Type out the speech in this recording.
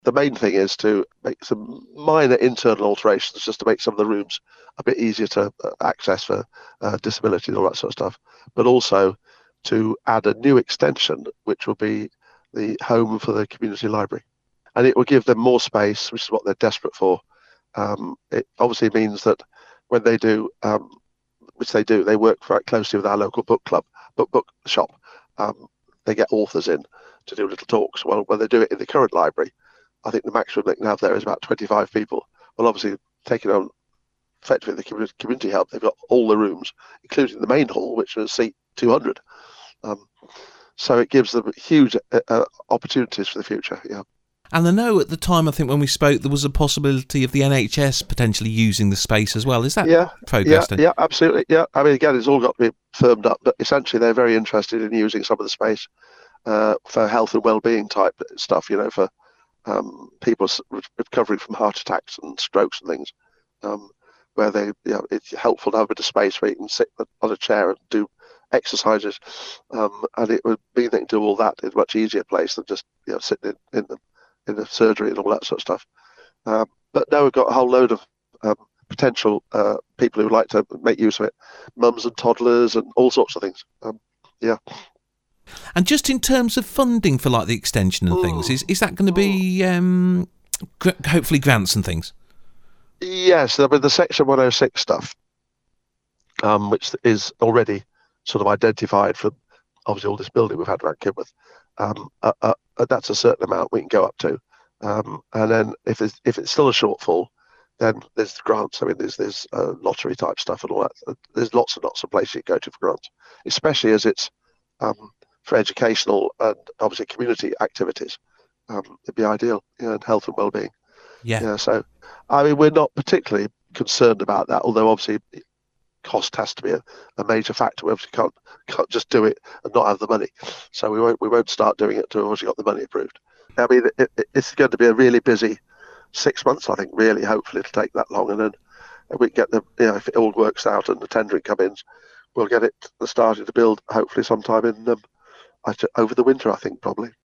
the main thing is to make some minor internal alterations just to make some of the rooms a bit easier to access for disability and all that sort of stuff, but also to add a new extension, which will be the home for the community library. And it will give them more space, which is what they're desperate for. It obviously means that when they do, which they do, they work very closely with our local book club, book shop. They get authors in to do little talks. Well, when they do it in the current library, I think the maximum they can have there is about 25 people. Well, obviously, taking on effectively the community hub, they've got all the rooms, including the main hall, which will seat 200. Um, so it gives them huge opportunities for the future. Yeah. And I know at the time, I think when we spoke, there was a possibility of the NHS potentially using the space as well. Is that progress then? Yeah, absolutely. Yeah, I mean, again, it's all got to be firmed up, but essentially they're very interested in using some of the space for health and well-being type stuff, for people recovering from heart attacks and strokes and things, where it's helpful to have a bit of space where you can sit on a chair and do exercises, and it would mean they can do all that in a much easier place than just sitting in the surgery and all that sort of stuff. But now we've got a whole load of potential people who would like to make use of it, mums and toddlers and all sorts of things. Yeah. And just in terms of funding for like the extension and things, is that going to be hopefully grants and things? Yes, I mean the Section 106 stuff, which is already sort of identified from obviously all this building we've had around Kidworth. That's a certain amount we can go up to, and then if it's still a shortfall, then there's grants. I mean, there's lottery type stuff and all that. There's lots and lots of places you go to for grants, especially as it's for educational and obviously community activities. It'd be ideal, and health and well-being. Yeah. So, I mean, we're not particularly concerned about that, although obviously cost has to be a major factor. We obviously can't just do it and not have the money. So we won't start doing it until we've obviously got the money approved. I mean, it's going to be a really busy 6 months, I think, really. Hopefully it'll take that long, and then we get if it all works out and the tendering comes in, we'll get it started to build hopefully sometime in over the winter, I think, probably.